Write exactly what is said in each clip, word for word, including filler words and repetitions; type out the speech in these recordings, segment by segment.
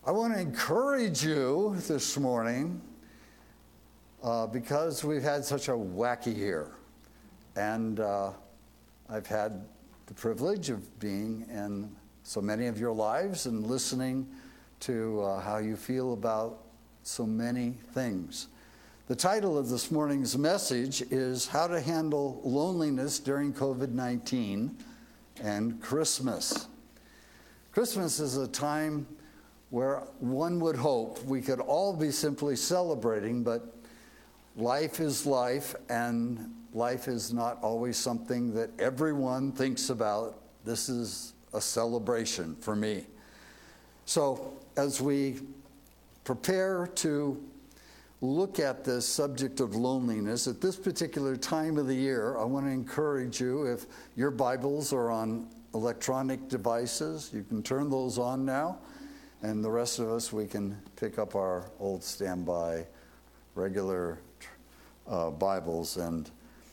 I want to encourage you this morning uh, because we've had such a wacky year. And uh, I've had the privilege of being in so many of your lives and listening to uh, how you feel about so many things. The title of this morning's message is How to Handle Loneliness During covid nineteen and Christmas. Christmas is a time where one would hope we could all be simply celebrating, but life is life, and life is not always something that everyone thinks about. This is a celebration for me. So as we prepare to look at this subject of loneliness at this particular time of the year, I want to encourage you, if your Bibles are on electronic devices, you can turn those on now. And the rest of us, we can pick up our old standby regular uh, Bibles. And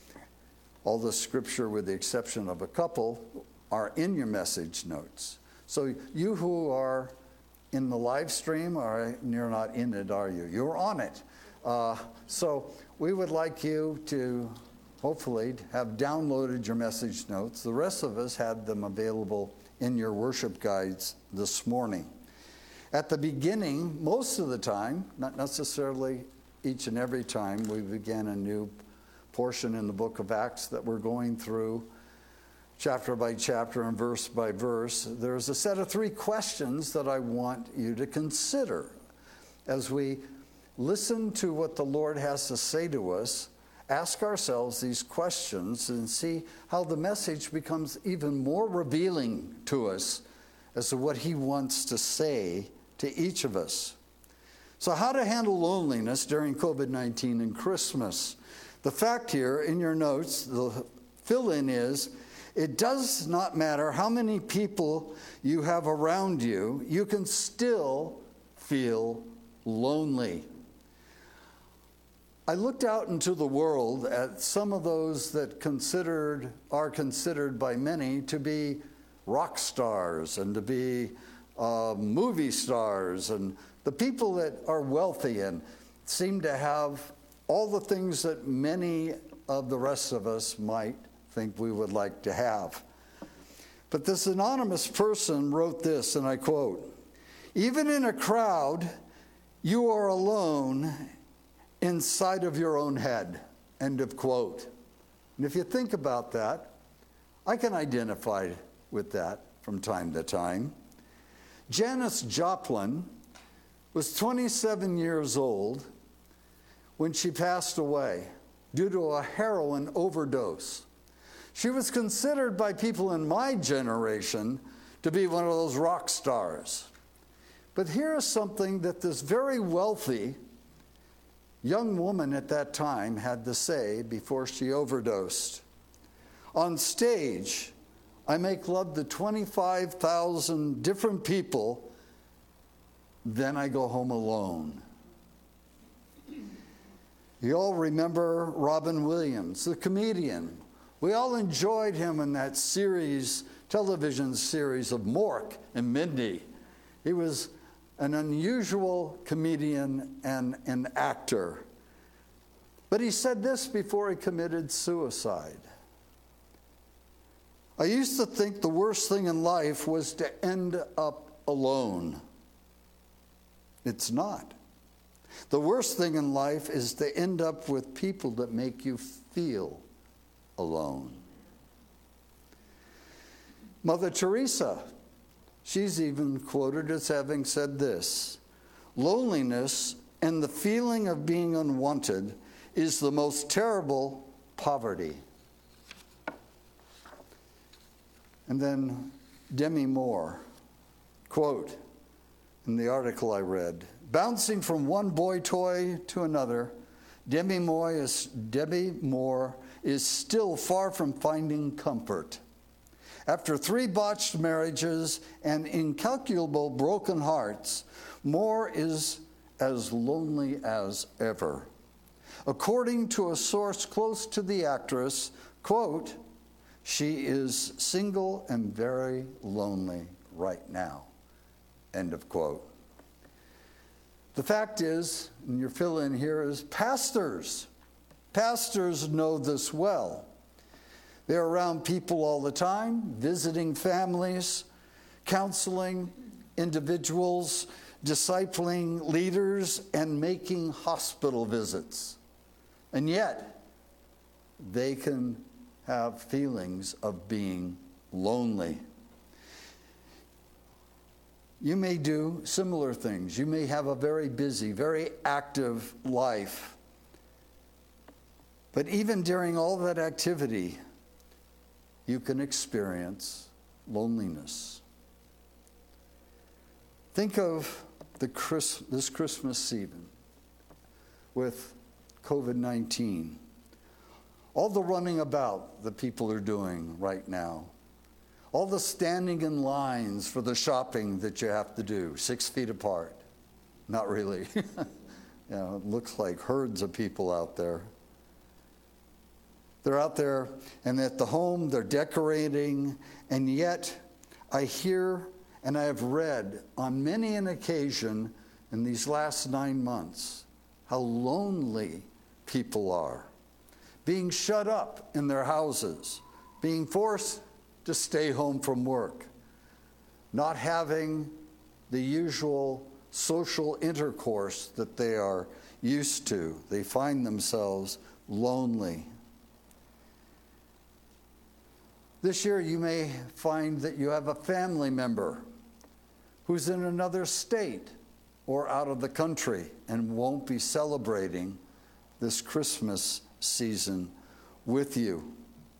all the scripture, with the exception of a couple, are in your message notes. So you who are in the live stream, are, you're not in it, are you? You're on it. Uh, so we would like you to hopefully have downloaded your message notes. The rest of us had them available in your worship guides this morning. At the beginning, most of the time, not necessarily each and every time, we began a new portion in the book of Acts that we're going through chapter by chapter and verse by verse. There's a set of three questions that I want you to consider as we listen to what the Lord has to say to us. Ask ourselves these questions and see how the message becomes even more revealing to us as to what he wants to say to each of us. So how to handle loneliness during covid nineteen and Christmas. The fact here in your notes, the fill-in is, it does not matter how many people you have around you, you can still feel lonely. I looked out into the world at some of those that considered are considered by many to be rock stars and to be uh, movie stars, and the people that are wealthy and seem to have all the things that many of the rest of us might think we would like to have. But this anonymous person wrote this, and I quote, "Even in a crowd, you are alone inside of your own head," end of quote. And if you think about that, I can identify with that from time to time. Janis Joplin was twenty-seven years old when she passed away due to a heroin overdose. She was considered by people in my generation to be one of those rock stars. But here's something that this very wealthy young woman at that time had to say before she overdosed. "On stage, I make love to twenty-five thousand different people, then I go home alone." You all remember Robin Williams, the comedian. We all enjoyed him in that series, television series of Mork and Mindy. He was an unusual comedian and an actor. But he said this before he committed suicide. "I used to think the worst thing in life was to end up alone. It's not. The worst thing in life is to end up with people that make you feel alone." Mother Teresa, she's even quoted as having said this, "Loneliness and the feeling of being unwanted is the most terrible poverty." And then Demi Moore, quote, in the article I read, "Bouncing from one boy toy to another, Demi Moore is, Demi Moore is still far from finding comfort. After three botched marriages and incalculable broken hearts, Moore is as lonely as ever. According to a source close to the actress, quote, "She is single and very lonely right now," end of quote. The fact is, and your fill in here is pastors. Pastors know this well. They're around people all the time, visiting families, counseling individuals, discipling leaders, and making hospital visits. And yet, they can have feelings of being lonely. You may do similar things. You may have a very busy, very active life. But even during all that activity, you can experience loneliness. Think of the Chris, this Christmas season with covid nineteen. All the running about that people are doing right now. All the standing in lines for the shopping that you have to do, six feet apart. Not really. You know, it looks like herds of people out there. They're out there, and at the home, they're decorating, and yet I hear and I have read on many an occasion in these last nine months how lonely people are, being shut up in their houses, being forced to stay home from work, not having the usual social intercourse that they are used to. They find themselves lonely. This year you may find that you have a family member who's in another state or out of the country and won't be celebrating this Christmas season with you.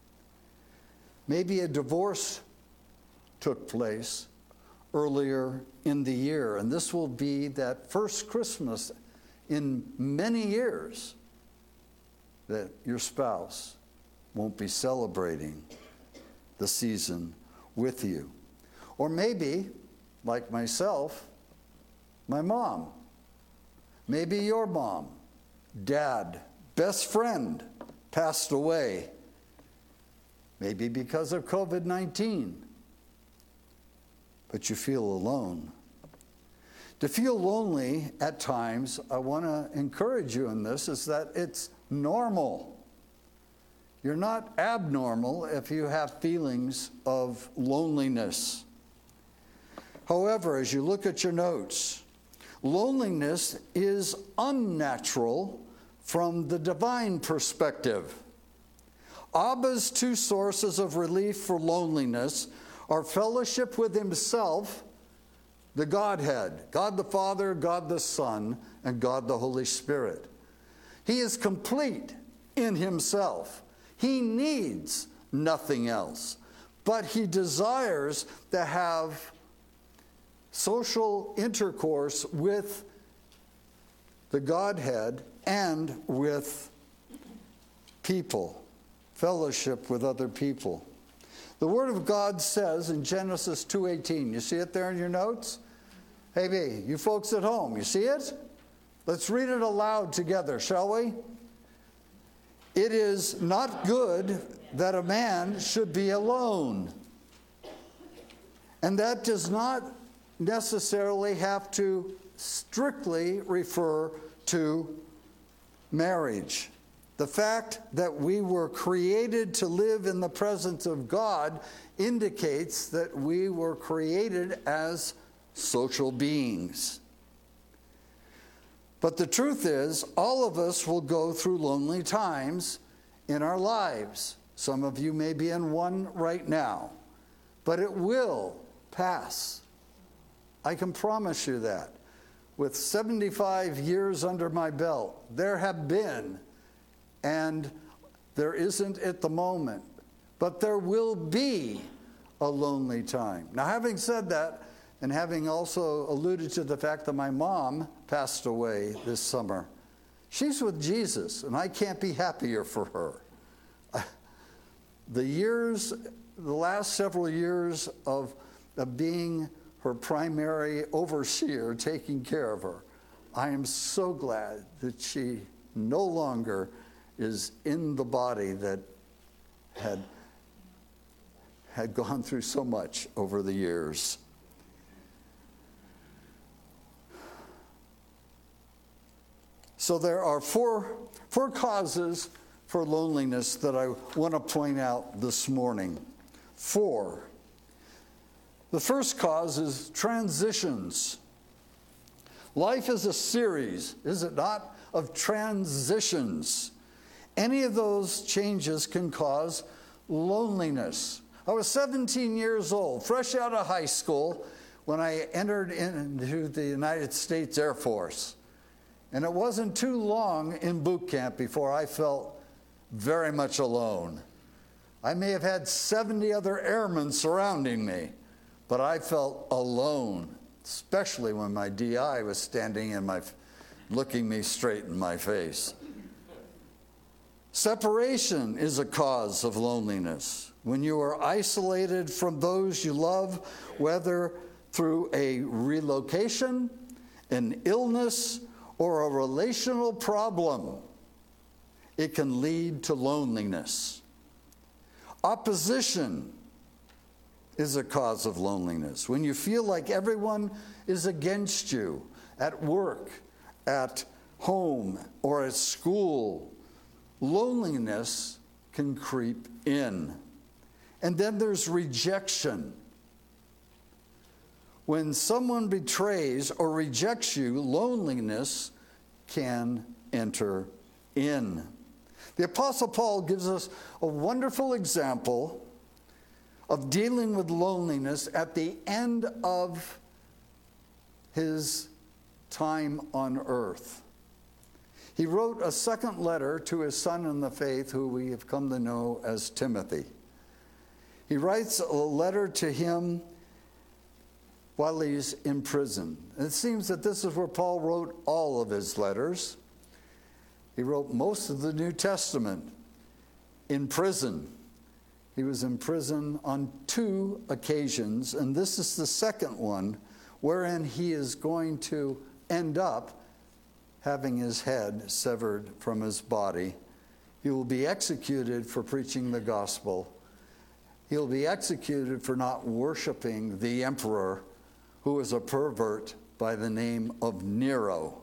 Maybe a divorce took place earlier in the year, and this will be that first Christmas in many years that your spouse won't be celebrating the season with you. Or maybe, like myself, my mom, maybe your mom, dad, best friend passed away, maybe because of covid nineteen, but you feel alone. To feel lonely at times, I want to encourage you in this, is that it's normal. You're not abnormal if you have feelings of loneliness. However, as you look at your notes, loneliness is unnatural from the divine perspective. Abba's two sources of relief for loneliness are fellowship with himself, the Godhead, God the Father, God the Son, and God the Holy Spirit. He is complete in himself. He needs nothing else, but he desires to have social intercourse with the Godhead and with people, fellowship with other people. The Word of God says in Genesis two eighteen, you see it there in your notes? Hey, B, you folks at home, you see it? Let's read it aloud together, shall we? It is not good that a man should be alone. And that does not necessarily have to strictly refer to marriage. The fact that we were created to live in the presence of God indicates that we were created as social beings. But the truth is, all of us will go through lonely times in our lives. Some of you may be in one right now, but it will pass. I can promise you that. With seventy-five years under my belt, there have been, and there isn't at the moment, but there will be a lonely time. Now, having said that, and having also alluded to the fact that my mom passed away this summer, she's with Jesus, and I can't be happier for her. The years, the last several years of, of being her primary overseer, taking care of her, I am so glad that she no longer is in the body that had, had gone through so much over the years. So there are four, four causes for loneliness that I want to point out this morning. Four. The first cause is transitions. Life is a series, is it not, of transitions. Any of those changes can cause loneliness. I was seventeen years old, fresh out of high school, when I entered into the United States Air Force. And it wasn't too long in boot camp before I felt very much alone. I may have had seventy other airmen surrounding me, but I felt alone, especially when my D I was standing in my, looking me straight in my face. Separation is a cause of loneliness. When you are isolated from those you love, whether through a relocation, an illness, or a relational problem, it can lead to loneliness. Opposition is a cause of loneliness. When you feel like everyone is against you at work, at home, or at school, loneliness can creep in. And then there's rejection. When someone betrays or rejects you, loneliness can enter in. The Apostle Paul gives us a wonderful example of dealing with loneliness at the end of his time on earth. He wrote a second letter to his son in the faith, who we have come to know as Timothy. He writes a letter to him while he's in prison. And it seems that this is where Paul wrote all of his letters. He wrote most of the New Testament in prison. He was in prison on two occasions, and this is the second one wherein he is going to end up having his head severed from his body. He will be executed for preaching the gospel. He'll be executed for not worshiping the emperor, who was a pervert by the name of Nero.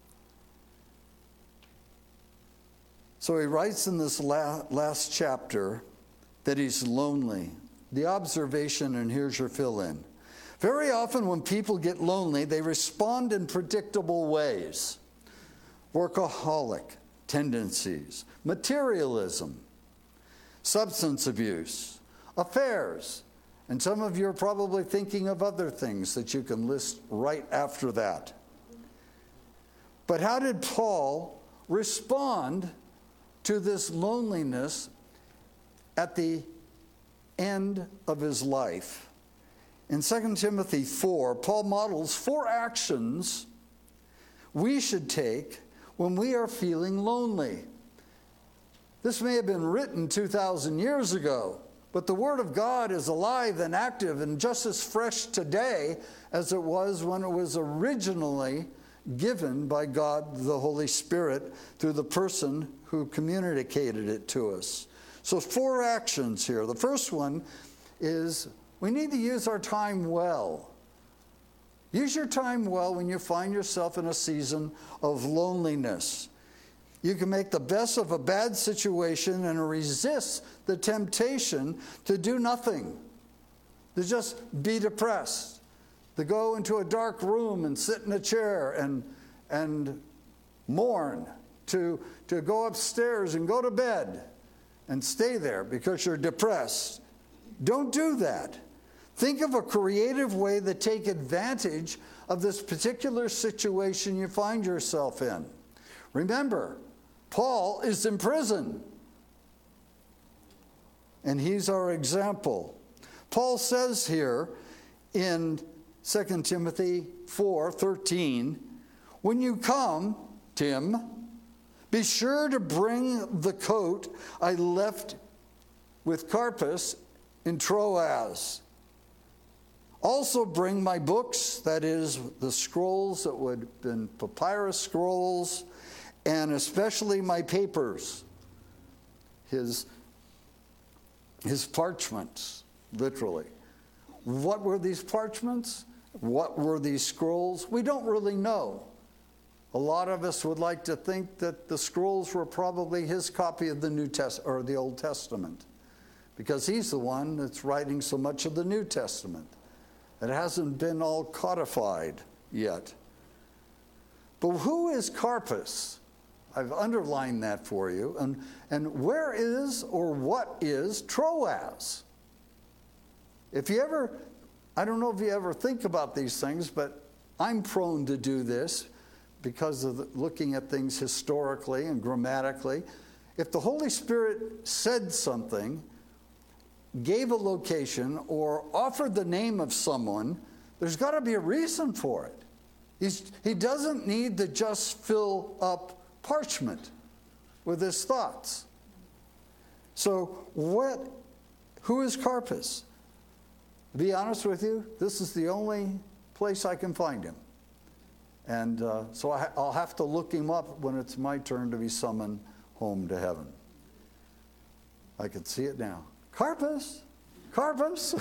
So he writes in this la- last chapter that he's lonely. The observation, and here's your fill-in. Very often when people get lonely, they respond in predictable ways. Workaholic tendencies, materialism, substance abuse, affairs, and some of you are probably thinking of other things that you can list right after that. But how did Paul respond to this loneliness at the end of his life? In Second Timothy four, Paul models four actions we should take when we are feeling lonely. This may have been written two thousand years ago, but the Word of God is alive and active and just as fresh today as it was when it was originally given by God the Holy Spirit through the person who communicated it to us. So four actions here. The first one is we need to use our time well. Use your time well when you find yourself in a season of loneliness. You can make the best of a bad situation and resist the temptation to do nothing, to just be depressed, to go into a dark room and sit in a chair and, and mourn, to, to go upstairs and go to bed and stay there because you're depressed. Don't do that. Think of a creative way to take advantage of this particular situation you find yourself in. Remember, Paul is in prison, and he's our example. Paul says here in Second Timothy four thirteen, when you come, Tim, be sure to bring the coat I left with Carpus in Troas. Also bring my books, that is, the scrolls that would have been papyrus scrolls, and especially my papers, his, his parchments, literally. What were these parchments? What were these scrolls? We don't really know. A lot of us would like to think that the scrolls were probably his copy of the New Test or the Old Testament, because he's the one that's writing so much of the New Testament. It hasn't been all codified yet. But who is Carpus? I've underlined that for you. And, and where is or what is Troas? If you ever, I don't know if you ever think about these things, but I'm prone to do this because of the, looking at things historically and grammatically. If the Holy Spirit said something, gave a location, or offered the name of someone, there's got to be a reason for it. He's, he doesn't need to just fill up parchment with his thoughts. So what, who is Carpus? To be honest with you, this is the only place I can find him. And uh, so I, I'll have to look him up when it's my turn to be summoned home to heaven. I can see it now. Carpus, Carpus.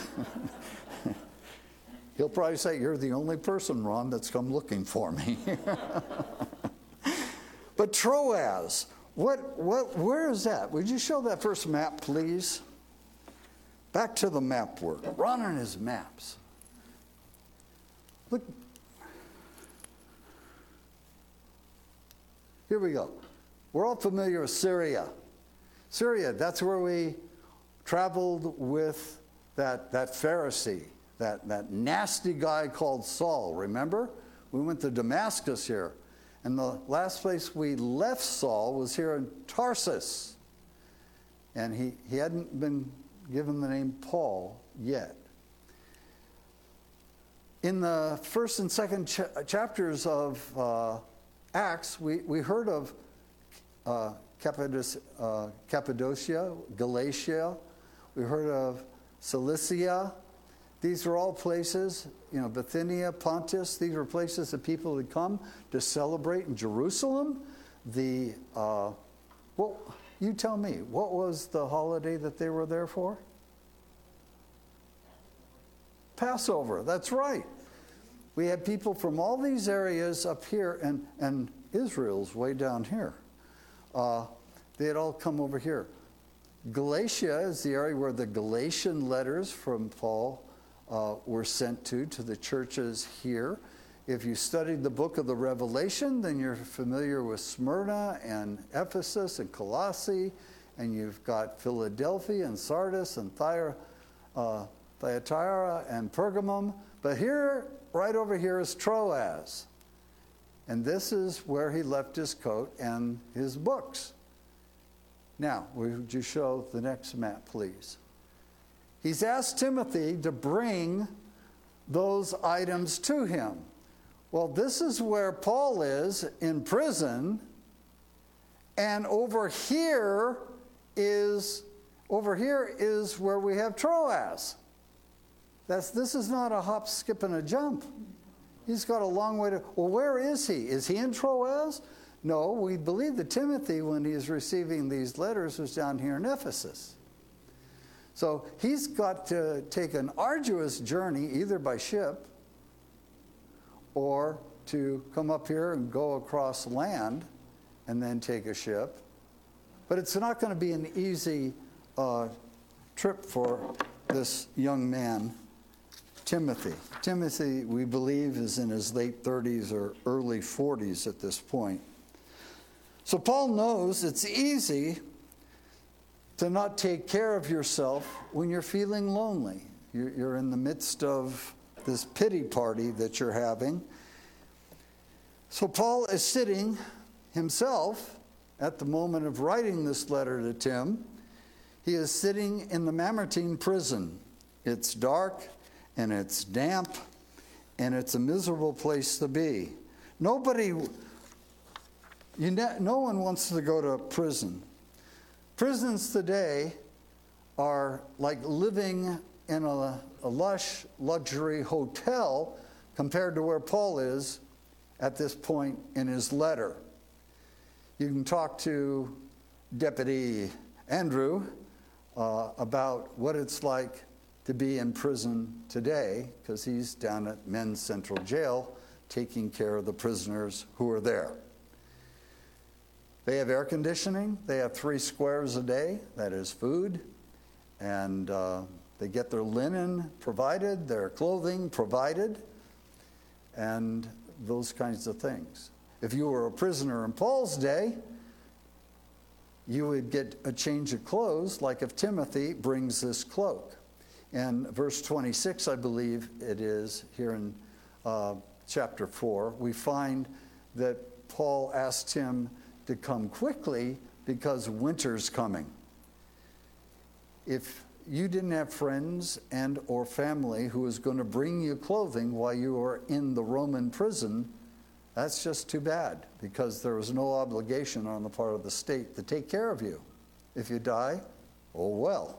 He'll probably say, you're the only person, Ron, that's come looking for me. But Troas, what, what, where is that? Would you show that first map, please? Back to the map work. Ron and his maps. Look. Here we go. We're all familiar with Syria. Syria, that's where we traveled with that, that Pharisee, that, that nasty guy called Saul, remember? We went to Damascus here. And the last place we left Saul was here in Tarsus. And he, he hadn't been given the name Paul yet. In the first and second ch- chapters of uh, Acts, we, we heard of uh, Cappadocia, uh, Cappadocia, Galatia. We heard of Cilicia. These are all places, you know, Bithynia, Pontus. These were places that people would come to celebrate in Jerusalem. The, uh, well, you tell me, what was the holiday that they were there for? Passover, that's right. We had people from all these areas up here, and, and Israel's way down here. Uh, they had all come over here. Galatia is the area where the Galatian letters from Paul uh, were sent to, to the churches here. If you studied the book of the Revelation, then you're familiar with Smyrna and Ephesus and Colossae, and you've got Philadelphia and Sardis and Thyatira, uh, Thyatira and Pergamum. But here, right over here, is Troas. And this is where he left his coat and his books. Now, would you show the next map, please? He's asked Timothy to bring those items to him. Well, this is where Paul is in prison, and over here is over here is where we have Troas. That's this is not a hop, skip, and a jump. He's got a long way to. Well, where is he? Is he in Troas? No, we believe that Timothy, when he's receiving these letters, was down here in Ephesus. So he's got to take an arduous journey, either by ship or to come up here and go across land and then take a ship. But it's not going to be an easy uh, trip for this young man, Timothy. Timothy, we believe, is in his late thirties or early forties at this point. So Paul knows it's easy to not take care of yourself when you're feeling lonely. You're, you're in the midst of this pity party that you're having. So Paul is sitting himself at the moment of writing this letter to Tim. He is sitting in the Mamertine prison. It's dark and it's damp and it's a miserable place to be. Nobody, you ne- no one wants to go to prison. Prisons today are like living in a, a lush luxury hotel compared to where Paul is at this point in his letter. You can talk to Deputy Andrew uh, about what it's like to be in prison today, because he's down at Men's Central Jail taking care of the prisoners who are there. They have air conditioning. They have three squares a day, that is food, and uh, they get their linen provided, their clothing provided, and those kinds of things. If you were a prisoner in Paul's day, you would get a change of clothes, like if Timothy brings this cloak. And verse twenty-six, I believe it is, here in uh, chapter four, we find that Paul asked him to come quickly because winter's coming. If you didn't have friends and or family who was going to bring you clothing while you were in the Roman prison, that's just too bad, because there was no obligation on the part of the state to take care of you. If you die, oh well.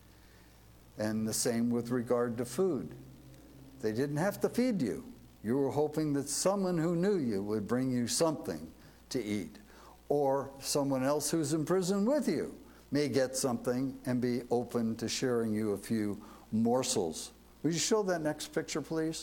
And the same with regard to food. They didn't have to feed you. You were hoping that someone who knew you would bring you something to eat, or someone else who's in prison with you may get something and be open to sharing you a few morsels. Would you show that next picture, please?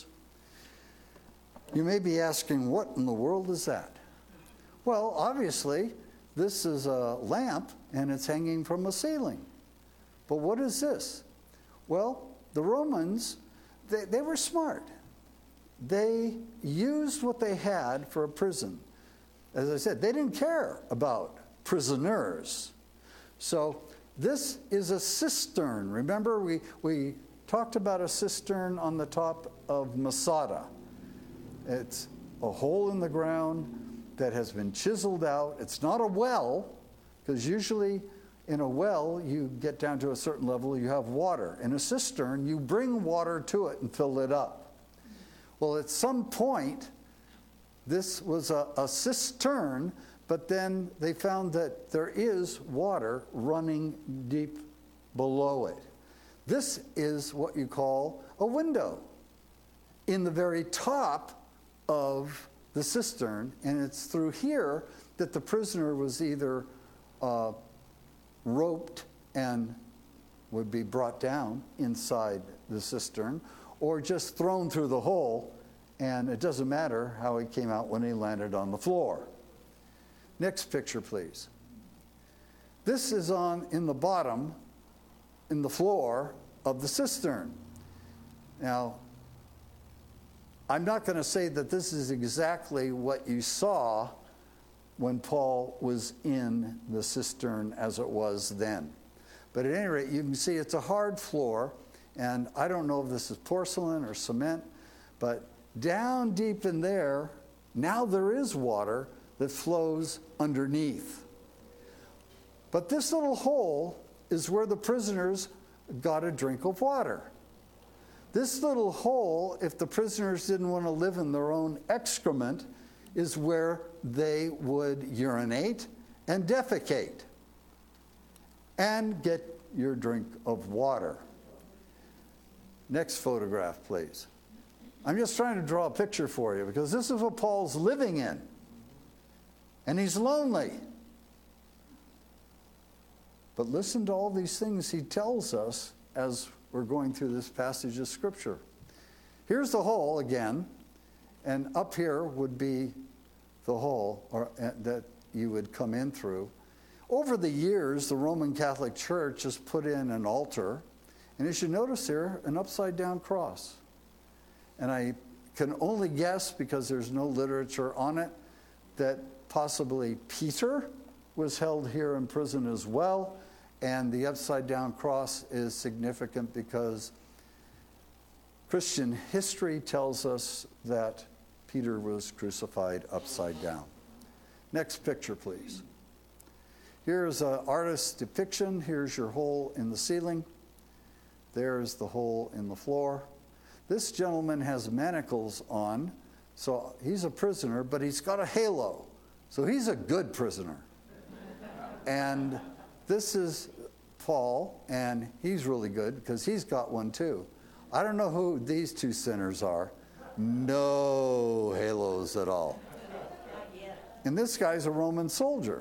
You may be asking, what in the world is that? Well, obviously, this is a lamp, and it's hanging from a ceiling. But what is this? Well, the Romans, they, they were smart. They used what they had for a prison. As I said, they didn't care about prisoners. So this is a cistern. Remember, we, we talked about a cistern on the top of Masada. It's a hole in the ground that has been chiseled out. It's not a well, because usually in a well, you get down to a certain level, you have water. In a cistern, you bring water to it and fill it up. Well, at some point, this was a, a cistern, but then they found that there is water running deep below it. This is what you call a window in the very top of the cistern, and it's through here that the prisoner was either uh, roped and would be brought down inside the cistern, or just thrown through the hole, and it doesn't matter how he came out when he landed on the floor. Next picture, please. This is on in the bottom, in the floor of the cistern. Now, I'm not going to say that this is exactly what you saw when Paul was in the cistern as it was then. But at any rate, you can see it's a hard floor, and I don't know if this is porcelain or cement, but down deep in there, now there is water that flows underneath. But this little hole is where the prisoners got a drink of water. This little hole, if the prisoners didn't want to live in their own excrement, is where they would urinate and defecate and get your drink of water. Next photograph, please. I'm just trying to draw a picture for you, because this is what Paul's living in. And he's lonely. But listen to all these things he tells us as we're going through this passage of Scripture. Here's the hole again, and up here would be the hole or, uh, that you would come in through. Over the years, the Roman Catholic Church has put in an altar, and as you notice here, an upside-down cross. And I can only guess, because there's no literature on it, that possibly Peter was held here in prison as well, and the upside-down cross is significant because Christian history tells us that Peter was crucified upside down. Next picture, please. Here's an artist's depiction. Here's your hole in the ceiling. There's the hole in the floor. This gentleman has manacles on, so he's a prisoner, but he's got a halo. So he's a good prisoner. And this is Paul, and he's really good because he's got one too. I don't know who these two sinners are. No halos at all. And this guy's a Roman soldier.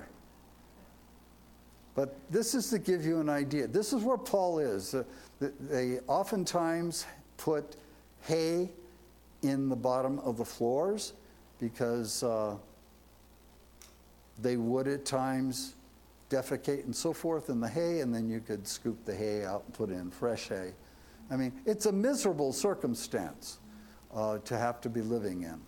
But this is to give you an idea. This is where Paul is. Uh, they oftentimes put hay in the bottom of the floors because uh, they would at times defecate and so forth in the hay, and then you could scoop the hay out and put in fresh hay. I mean, it's a miserable circumstance uh, to have to be living in.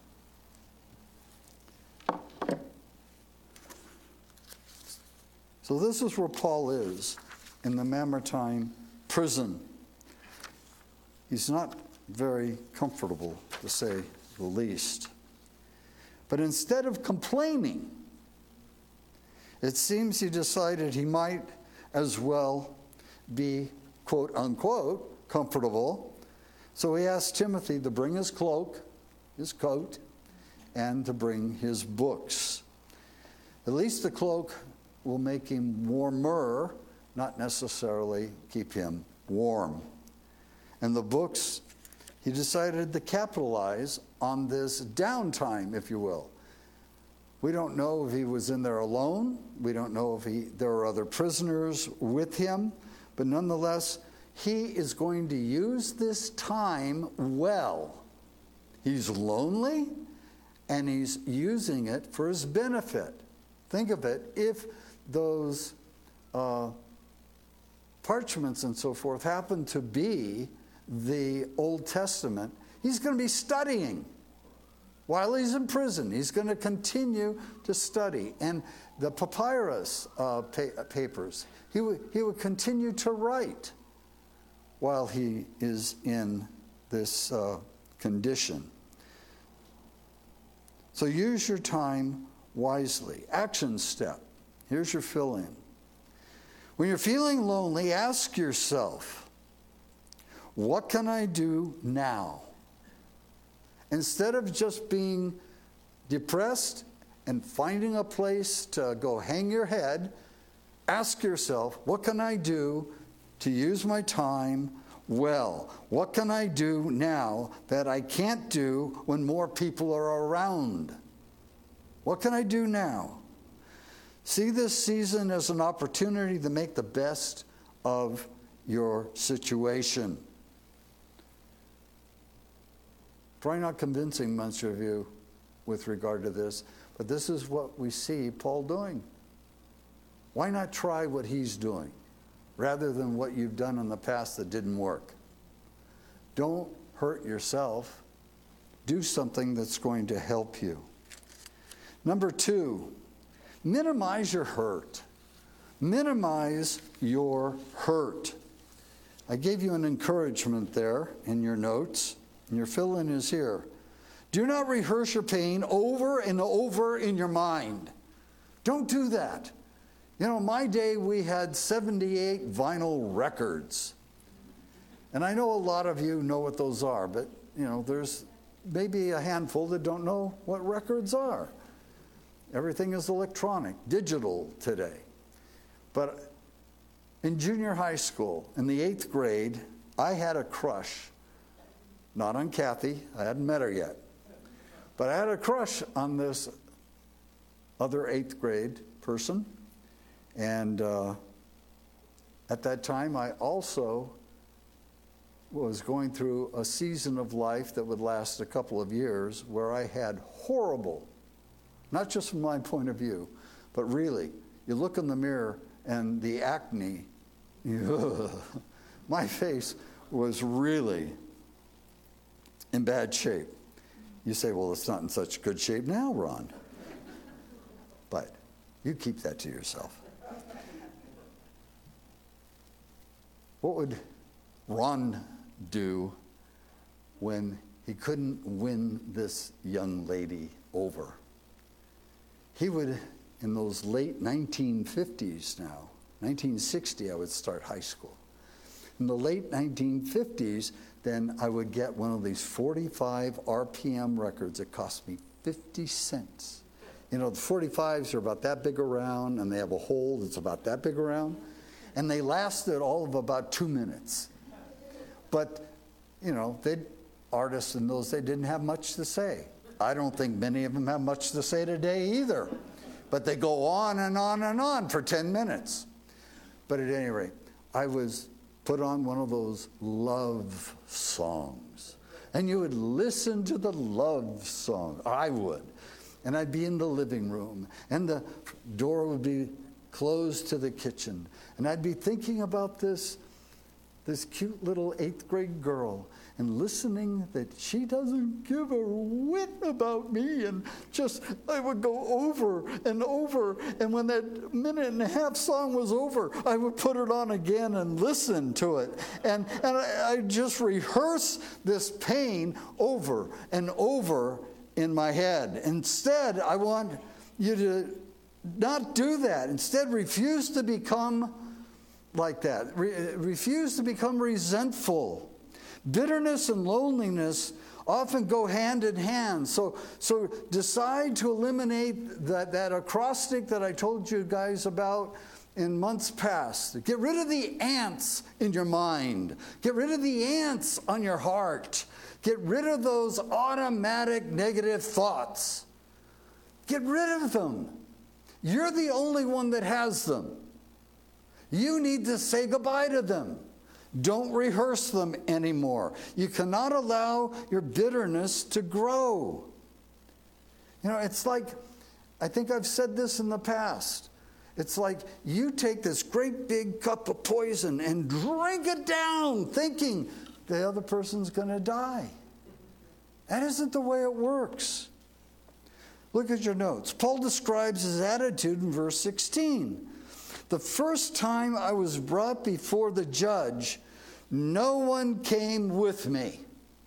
So this is where Paul is in the Mamertine prison. He's not very comfortable, to say the least. But instead of complaining, it seems he decided he might as well be, quote unquote, comfortable. So he asked Timothy to bring his cloak, his coat, and to bring his books. At least the cloak will make him warmer, not necessarily keep him warm. And the books, he decided to capitalize on this downtime, if you will. We don't know if he was in there alone. We don't know if he, there are other prisoners with him. But nonetheless, he is going to use this time well. He's lonely, and he's using it for his benefit. Think of it, if those uh, parchments and so forth happen to be the Old Testament, he's going to be studying. While he's in prison, he's going to continue to study. And the papyrus uh, pa- papers, he would, he would continue to write while he is in this uh, condition. So use your time wisely. Action step. Here's your fill-in. When you're feeling lonely, ask yourself, what can I do now? Instead of just being depressed and finding a place to go hang your head, ask yourself, what can I do to use my time well? What can I do now that I can't do when more people are around? What can I do now? See this season as an opportunity to make the best of your situation. Probably not convincing much of you with regard to this, but this is what we see Paul doing. Why not try what he's doing rather than what you've done in the past that didn't work? Don't hurt yourself. Do something that's going to help you. Number two, minimize your hurt. Minimize your hurt. I gave you an encouragement there in your notes, and your fill-in is here. Do not rehearse your pain over and over in your mind. Don't do that. You know, in my day, we had seventy-eight vinyl records. And I know a lot of you know what those are, but, you know, there's maybe a handful that don't know what records are. Everything is electronic, digital today. But in junior high school, in the eighth grade, I had a crush. Not on Kathy, I hadn't met her yet. But I had a crush on this other eighth grade person. And uh, at that time, I also was going through a season of life that would last a couple of years where I had horrible, not just from my point of view, but really, you look in the mirror and the acne, ugh, my face was really in bad shape. You say, well, it's not in such good shape now, Ron. But you keep that to yourself. What would Ron do when he couldn't win this young lady over? He would, in those late nineteen fifties now, nineteen sixty I would start high school. In the late nineteen fifties, then I would get one of these forty-five R P M records that cost me fifty cents. You know, the forty-fives are about that big around, and they have a hole that's about that big around, and they lasted all of about two minutes. But, you know, they artists in those days didn't have much to say. I don't think many of them have much to say today either. But they go on and on and on for ten minutes. But at any rate, I was put on one of those love songs. and you would listen to the love song. I would. And I'd be in the living room, and the door would be closed to the kitchen. And I'd be thinking about this, this cute little eighth grade girl, and listening that she doesn't give a whit about me. And just, I would go over and over. And when that minute and a half song was over, I would put it on again and listen to it. And, and I, I just rehearse this pain over and over in my head. Instead, I want you to not do that. Instead, refuse to become like that. Re- refuse to become resentful. Bitterness and loneliness often go hand in hand. So, so decide to eliminate that, that acrostic that I told you guys about in months past. Get rid of the ants in your mind. Get rid of the ants on your heart. Get rid of those automatic negative thoughts. Get rid of them. You're the only one that has them. You need to say goodbye to them. Don't rehearse them anymore. You cannot allow your bitterness to grow. You know, it's like, I think I've said this in the past. It's like you take this great big cup of poison and drink it down, thinking the other person's going to die. That isn't the way it works. Look at your notes. Paul describes his attitude in verse sixteen. The first time I was brought before the judge, no one came with me.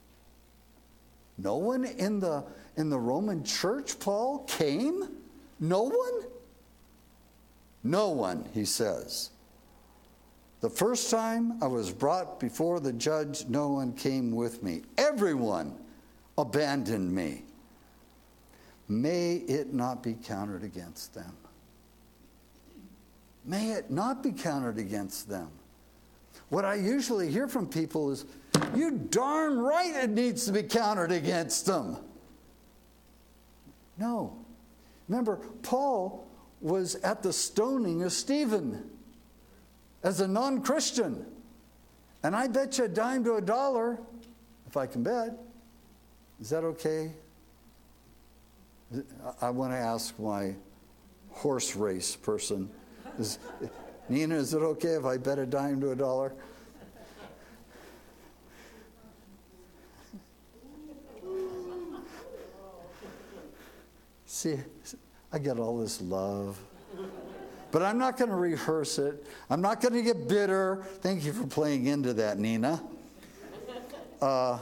No one in the, in the Roman church, Paul, came? No one? No one, he says. The first time I was brought before the judge, no one came with me. Everyone abandoned me. May it not be counted against them. May it not be counted against them. What I usually hear from people is, you darn right it needs to be counted against them. No. Remember, Paul was at the stoning of Stephen as a non-Christian. And I bet you a dime to a dollar, if I can bet. Is that okay? I want to ask my horse race person. Is, Nina, is it okay if I bet a dime to a dollar? See, I get all this love. But I'm not going to rehearse it. I'm not going to get bitter. Thank you for playing into that, Nina. Uh,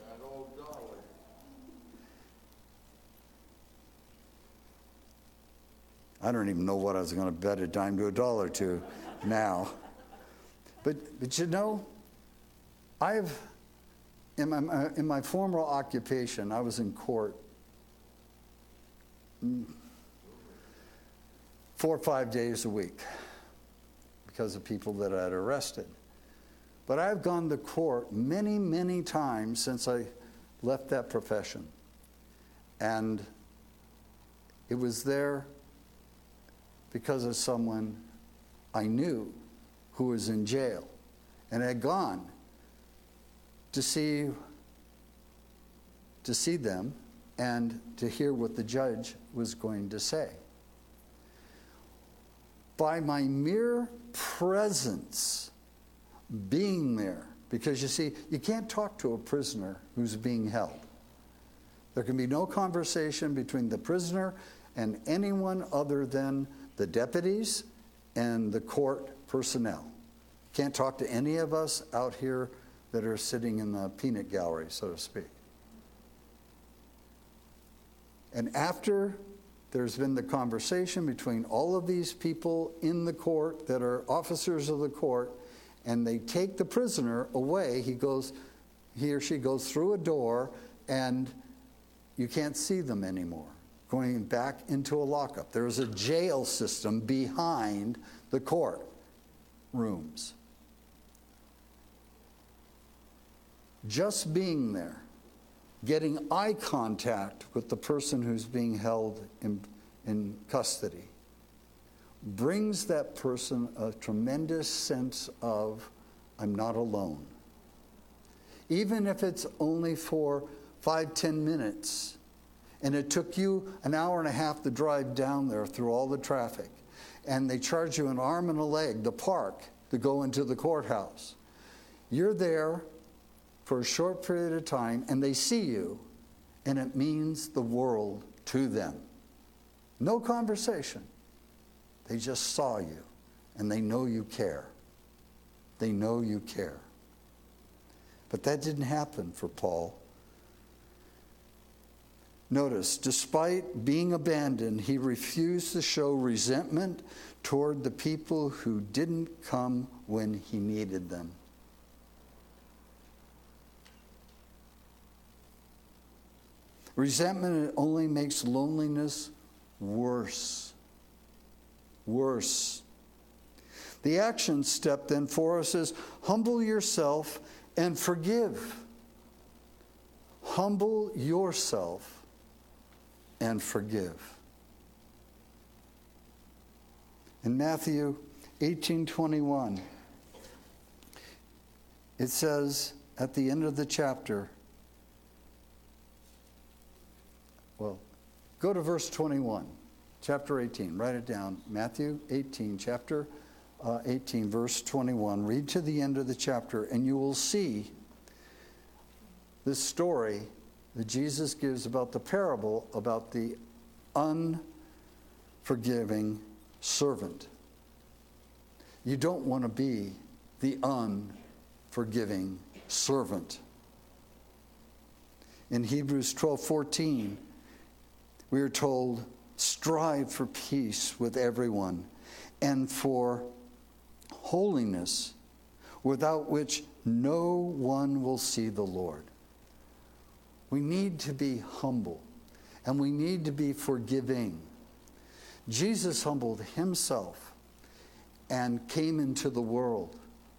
I don't even know what I was going to bet a dime to a dollar to now. But, but you know, I've, in my, in my former occupation, I was in court four or five days a week because of people that I had arrested. But I've gone to court many, many times since I left that profession. And it was there because of someone I knew who was in jail and had gone to see to see them and to hear what the judge was going to say. By my mere presence, being there, because you see, you can't talk to a prisoner who's being held. There can be no conversation between the prisoner and anyone other than the deputies and the court personnel. Can't talk to any of us out here that are sitting in the peanut gallery, so to speak. And after there's been the conversation between all of these people in the court that are officers of the court, and they take the prisoner away, he goes, he or she goes through a door, and you can't see them anymore, going back into a lockup. There's a jail system behind the court rooms. Just being there, getting eye contact with the person who's being held in, in custody, brings that person a tremendous sense of, I'm not alone. even if it's only for five, ten minutes, and it took you an hour and a half to drive down there through all the traffic, and they charge you an arm and a leg to park to go into the courthouse. You're there for a short period of time, and they see you, and it means the world to them. No conversation. They just saw you, and they know you care. They know you care. But that didn't happen for Paul. Notice, despite being abandoned, he refused to show resentment toward the people who didn't come when he needed them. Resentment only makes loneliness worse. Worse. The action step then for us is humble yourself and forgive. Humble yourself and forgive. In Matthew eighteen twenty-one, it says at the end of the chapter, well, go to verse twenty-one, chapter eighteen, write it down. Matthew eighteen, chapter uh, eighteen, verse twenty-one. Read to the end of the chapter, and you will see this story that Jesus gives about the parable about the unforgiving servant. You don't want to be the unforgiving servant. In Hebrews twelve fourteen, we are told, strive for peace with everyone and for holiness, without which no one will see the Lord. We need to be humble, and we need to be forgiving. Jesus humbled himself and came into the world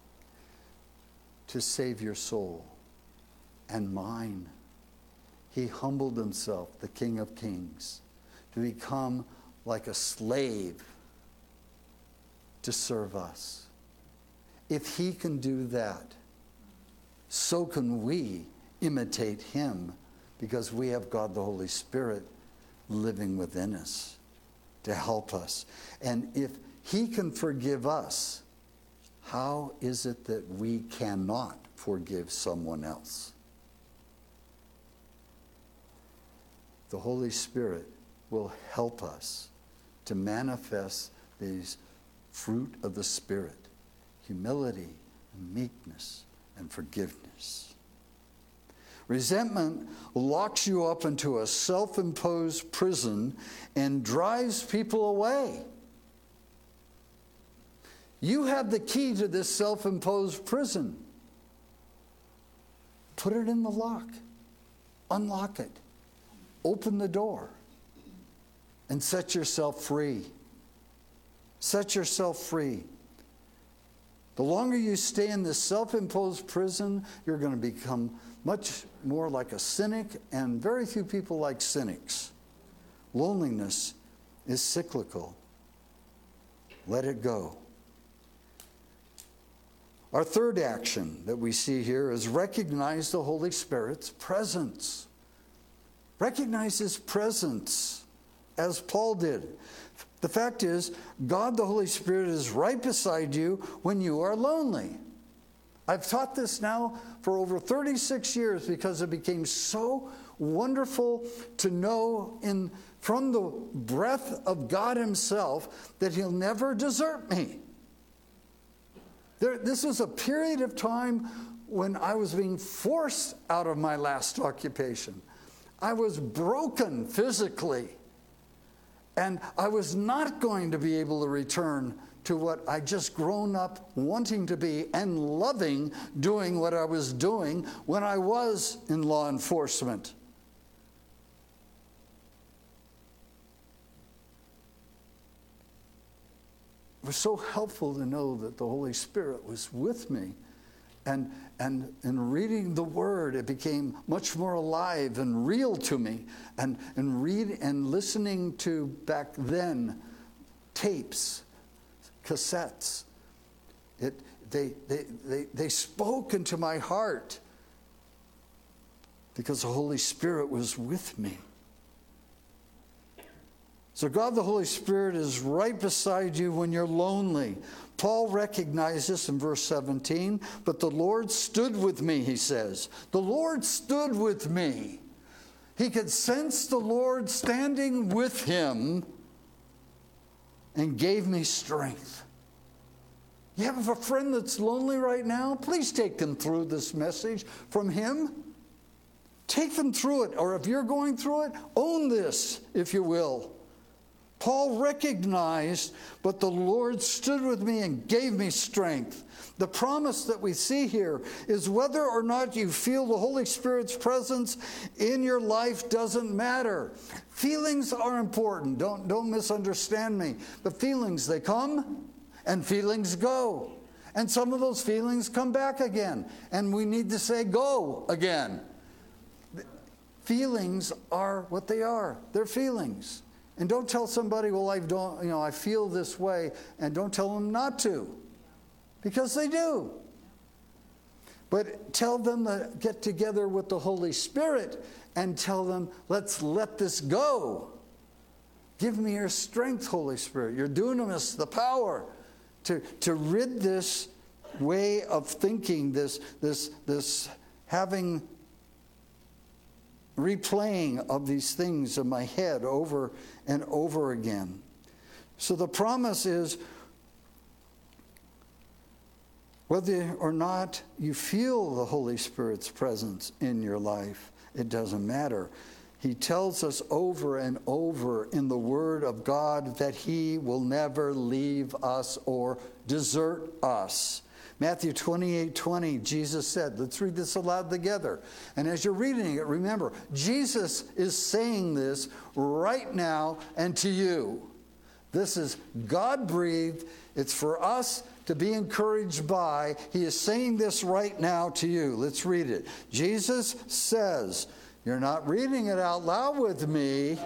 to save your soul and mine. He humbled himself, the King of Kings, to become like a slave to serve us. If he can do that, so can we imitate him, because we have God the Holy Spirit living within us to help us. And if he can forgive us, how is it that we cannot forgive someone else? The Holy Spirit will help us to manifest these fruit of the Spirit: humility and meekness and forgiveness. Resentment locks you up into a self-imposed prison and drives people away. You have the key to this self-imposed prison. Put it in the lock. Unlock it. Open the door. And set yourself free. Set yourself free. The longer you stay in this self-imposed prison, you're going to become much more like a cynic, and very few people like cynics. Loneliness is cyclical. Let it go. Our third action that we see here is recognize the Holy Spirit's presence. Recognize his presence, as Paul did. The fact is, God the Holy Spirit is right beside you when you are lonely. I've taught this now for over thirty-six years because it became so wonderful to know in from the breath of God himself that he'll never desert me. There, this was a period of time when I was being forced out of my last occupation. I was broken physically, and I was not going to be able to return to what I just grown up wanting to be and loving doing what I was doing when I was in law enforcement. It was so helpful to know that the Holy Spirit was with me. And, and in reading the Word, it became much more alive and real to me. And, and, read, and listening to, back then, tapes, cassettes, it, they, they, they, they spoke into my heart because the Holy Spirit was with me. So God the Holy Spirit is right beside you when you're lonely. Paul recognized this in verse seventeen, but the Lord stood with me, he says. The Lord stood with me. He could sense the Lord standing with him and gave me strength. You have a friend that's lonely right now? Please take them through this message from him. Take them through it. Or if you're going through it, own this, if you will. Paul recognized, but the Lord stood with me and gave me strength. The promise that we see here is whether or not you feel the Holy Spirit's presence in your life doesn't matter. Feelings are important. Don't, don't misunderstand me. The feelings, they come and feelings go. And some of those feelings come back again. And we need to say go again. Feelings are what they are. They're feelings. And don't tell somebody, well, I don't, you know, I feel this way, and don't tell them not to, because they do. But tell them to get together with the Holy Spirit and tell them, let's let this go. Give me your strength, Holy Spirit, your dunamis, the power to, to rid this way of thinking, this, this, this having replaying of these things in my head over and over again. So the promise is, whether or not you feel the Holy Spirit's presence in your life, it doesn't matter. He tells us over and over in the Word of God that He will never leave us or desert us. Matthew twenty-eight twenty, Jesus said, let's read this aloud together. And as you're reading it, remember, Jesus is saying this right now and to you. This is God-breathed. It's for us to be encouraged by. He is saying this right now to you. Let's read it. Jesus says, you're not reading it out loud with me.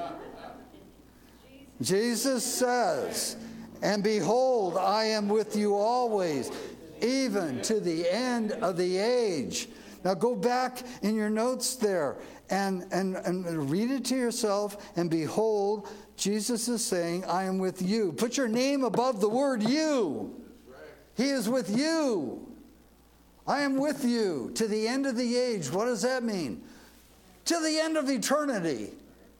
Jesus says, and behold, I am with you always, even to the end of the age. Now go back in your notes there and, and, and read it to yourself. And behold, Jesus is saying, I am with you. Put your name above the word you. He is with you. I am with you to the end of the age. What does that mean? To the end of eternity.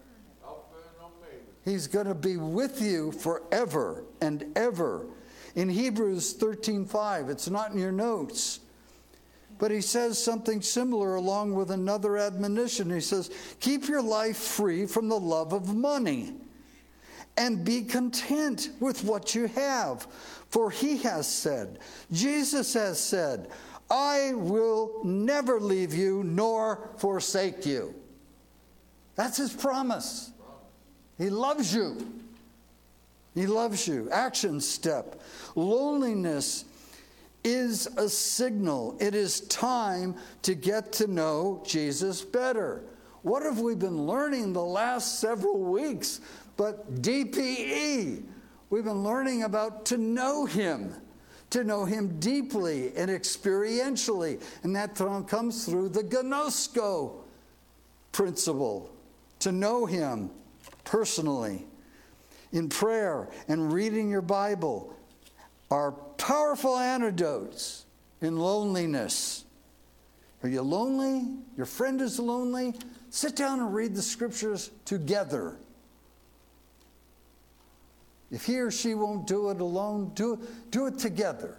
He's going to be with you forever and ever. In Hebrews thirteen five, it's not in your notes, but he says something similar along with another admonition. He says, keep your life free from the love of money and be content with what you have. For he has said, Jesus has said, I will never leave you nor forsake you. That's his promise. He loves you. He loves you. Action step. Loneliness is a signal. It is time to get to know Jesus better. What have we been learning the last several weeks? But D P E. We've been learning about to know him. To know him deeply and experientially. And that comes through the gnosko principle. To know him personally. In prayer and reading your Bible are powerful antidotes in loneliness. Are you lonely? Your friend is lonely? Sit down and read the scriptures together. If he or she won't do it alone, do it, do it together.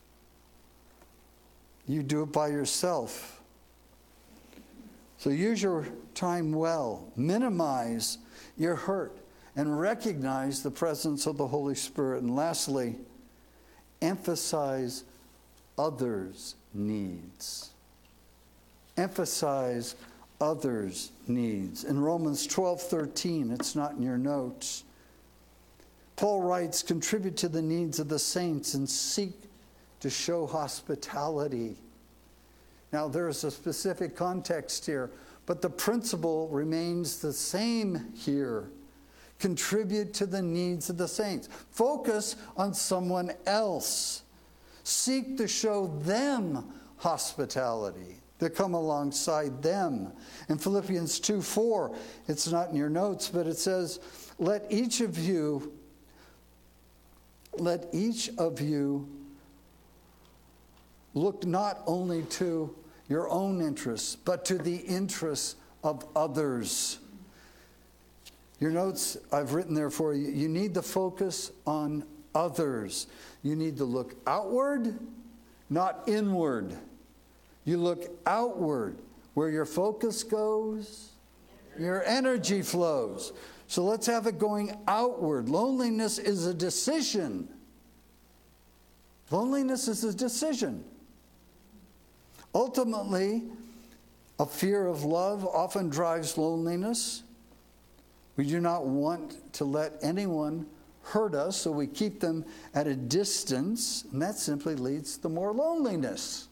You do it by yourself. So use your time well. Minimize your hurt. And recognize the presence of the Holy Spirit. And lastly, emphasize others' needs. Emphasize others' needs. In Romans twelve thirteen, it's not in your notes, Paul writes, contribute to the needs of the saints and seek to show hospitality. Now, there's a specific context here, but the principle remains the same here. Contribute to the needs of the saints. Focus on someone else. Seek to show them hospitality. to come alongside them. In Philippians two four, it's not in your notes, but it says, let each of you, let each of you look not only to your own interests, but to the interests of others. Your notes I've written there for you. You need to focus on others. You need to look outward, not inward. You look outward. Where your focus goes, your energy flows. So let's have it going outward. Loneliness is a decision. Loneliness is a decision. Ultimately, a fear of love often drives loneliness. We do not want to let anyone hurt us, so we keep them at a distance, and that simply leads to more loneliness.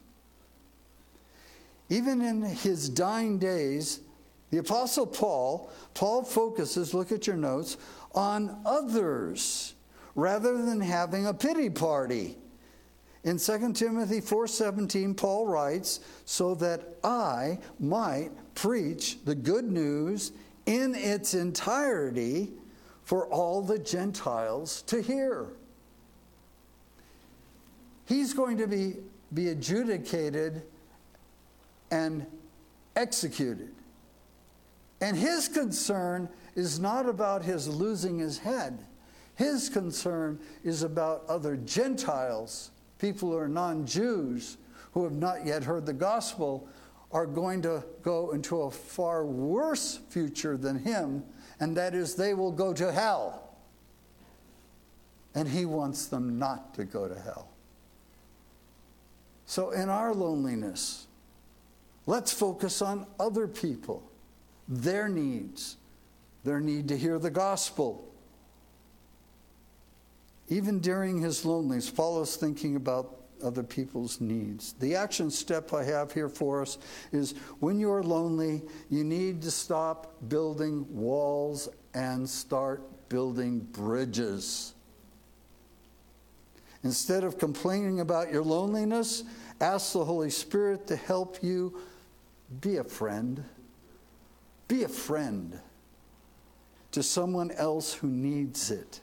Even in his dying days, the Apostle Paul, Paul focuses, look at your notes, on others rather than having a pity party. In Second Timothy four seventeen, Paul writes, so that I might preach the good news in its entirety for all the Gentiles to hear. He's going to be, be adjudicated and executed. And his concern is not about his losing his head. His concern is about other Gentiles, people who are non-Jews, who have not yet heard the gospel, are going to go into a far worse future than him, and that is they will go to hell. And he wants them not to go to hell. So in our loneliness, let's focus on other people, their needs, their need to hear the gospel. Even during his loneliness, Paul is thinking about other people's needs. The action step I have here for us is when you're lonely, you need to stop building walls and start building bridges. Instead of complaining about your loneliness, ask the Holy Spirit to help you be a friend. Be a friend to someone else who needs it.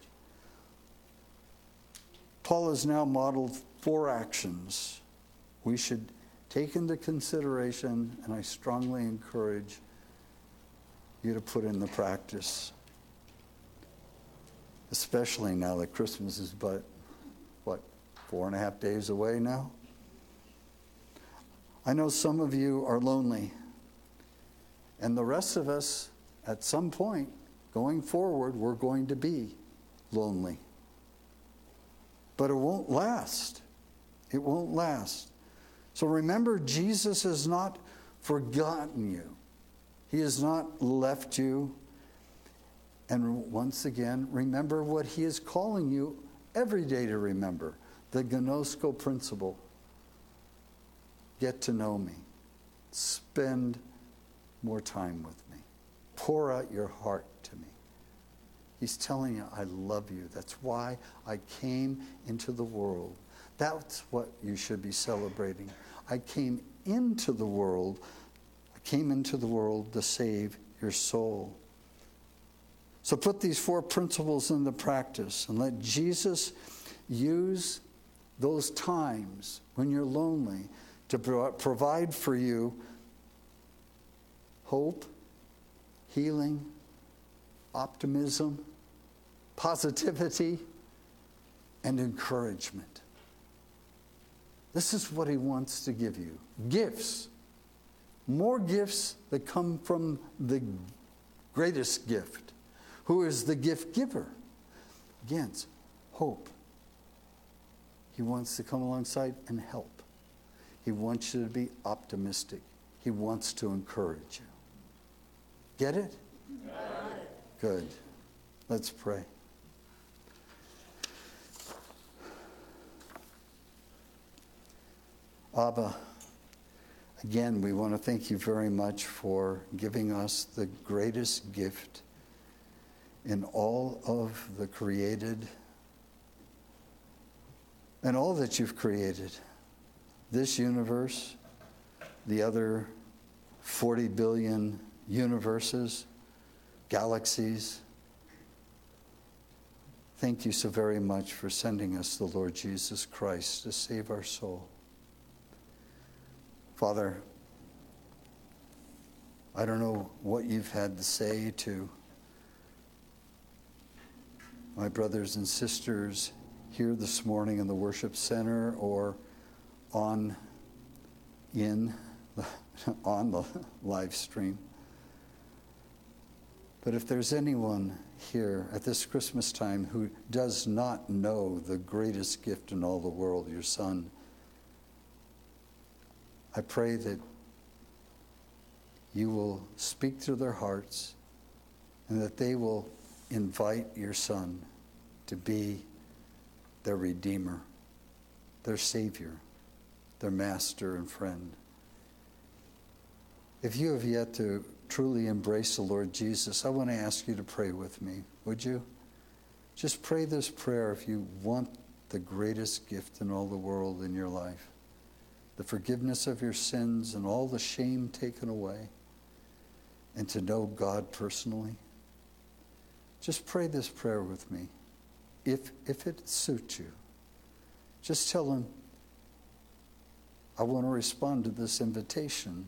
Paul has now modeled four actions we should take into consideration, and I strongly encourage you to put into practice, especially now that Christmas is but, what, four and a half days away now? I know some of you are lonely, and the rest of us, at some point, going forward, we're going to be lonely. But it won't last. It won't last. So remember, Jesus has not forgotten you. He has not left you. And once again, remember what he is calling you every day to remember. The Gnosko principle. Get to know me. Spend more time with me. Pour out your heart to me. He's telling you, I love you. That's why I came into the world. That's what you should be celebrating. I came into the world. I came into the world to save your soul. So put these four principles into practice and let Jesus use those times when you're lonely to pro- provide for you hope, healing, optimism, positivity, and encouragement. This is what he wants to give you. Gifts. More gifts that come from the greatest gift. Who is the gift giver? Again, hope. He wants to come alongside and help. He wants you to be optimistic. He wants to encourage you. Get it? Got it. Good. Let's pray. Abba, again, we want to thank you very much for giving us the greatest gift in all of the created and all that you've created. This universe, the other forty billion universes, galaxies. Thank you so very much for sending us the Lord Jesus Christ to save our soul. Father, I don't know what you've had to say to my brothers and sisters here this morning in the worship center or on in the, on the live stream. But if there's anyone here at this Christmas time who does not know the greatest gift in all the world, your Son, I pray that you will speak to their hearts and that they will invite your Son to be their Redeemer, their Savior, their Master and friend. If you have yet to truly embrace the Lord Jesus, I want to ask you to pray with me. Would you? Just pray this prayer if you want the greatest gift in all the world in your life. The forgiveness of your sins and all the shame taken away. And to know God personally. Just pray this prayer with me. If, if it suits you. Just tell him, I want to respond to this invitation.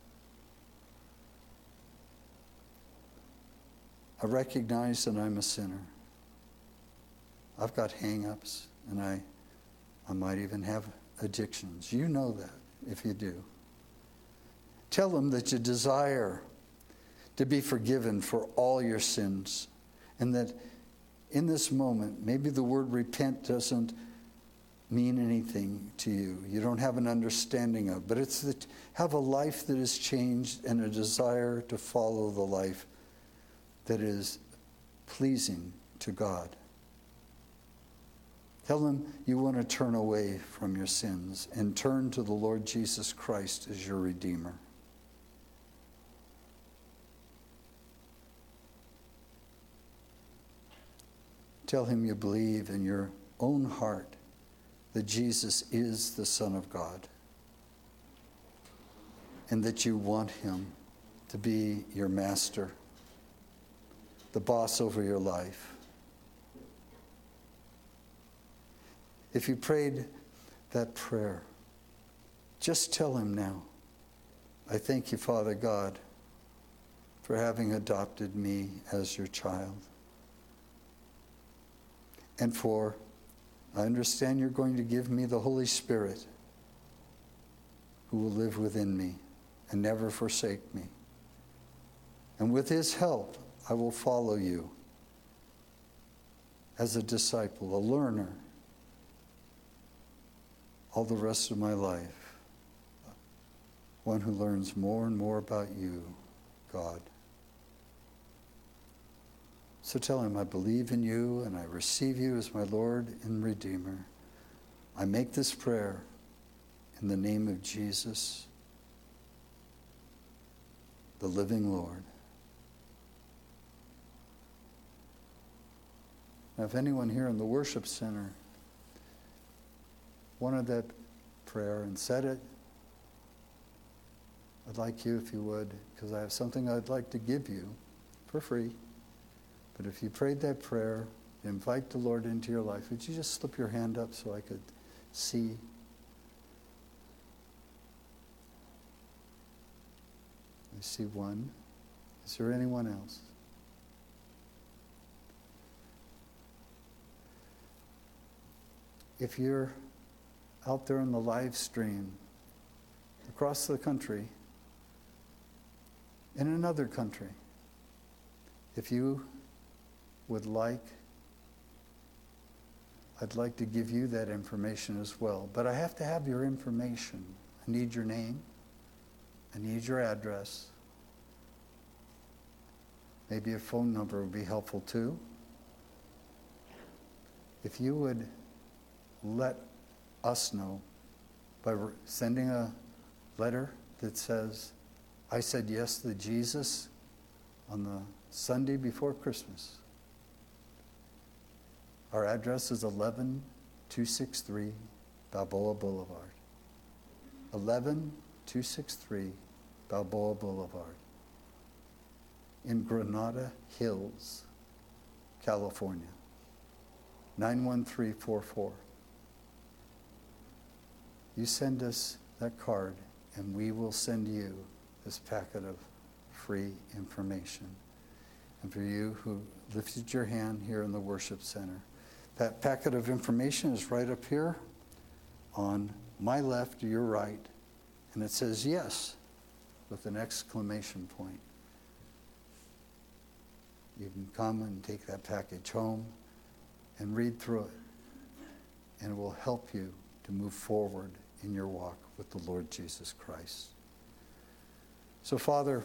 I recognize that I'm a sinner. I've got hang-ups, and I, I might even have addictions. You know that, if you do. Tell them that you desire to be forgiven for all your sins, and that in this moment, maybe the word repent doesn't mean anything to you. You don't have an understanding of, but it's that have a life that is changed and a desire to follow the life that is pleasing to God. Tell them you want to turn away from your sins and turn to the Lord Jesus Christ as your Redeemer. Tell him you believe in your own heart that Jesus is the Son of God and that you want him to be your master, the boss over your life. If you prayed that prayer, just tell him now, I thank you, Father God, for having adopted me as your child. And for, I understand you're going to give me the Holy Spirit who will live within me and never forsake me. And with his help, I will follow you as a disciple, a learner, all the rest of my life. One who learns more and more about you, God. So tell him, I believe in you and I receive you as my Lord and Redeemer. I make this prayer in the name of Jesus, the living Lord. Now, if anyone here in the worship center wanted that prayer and said it, I'd like you, if you would, because I have something I'd like to give you for free. But if you prayed that prayer, invite the Lord into your life. Would you just slip your hand up so I could see? I see one. Is there anyone else? If you're out there in the live stream, across the country, in another country, if you would like, I'd like to give you that information as well. But I have to have your information. I need your name. I need your address. Maybe a phone number would be helpful too. If you would let us know by sending a letter that says, I said yes to Jesus on the Sunday before Christmas. Our address is eleven two sixty-three Balboa Boulevard. eleven two sixty-three Balboa Boulevard in Granada Hills, California, nine one three four four. You send us that card, and we will send you this packet of free information. And for you who lifted your hand here in the worship center, that packet of information is right up here on my left, your right, and it says yes with an exclamation point. You can come and take that package home and read through it, and it will help you to move forward in your walk with the Lord Jesus Christ. So, Father,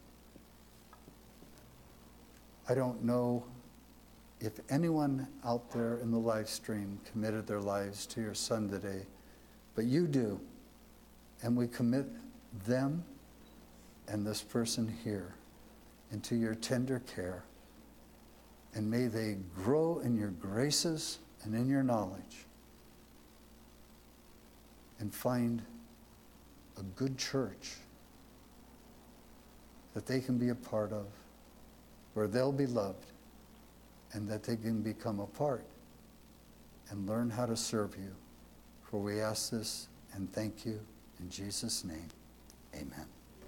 I don't know if anyone out there in the live stream committed their lives to your Son today, but you do. And we commit them and this person here into your tender care. And may they grow in your graces and in your knowledge and find a good church that they can be a part of, where they'll be loved, and that they can become a part and learn how to serve you. For we ask this and thank you in Jesus' name. Amen.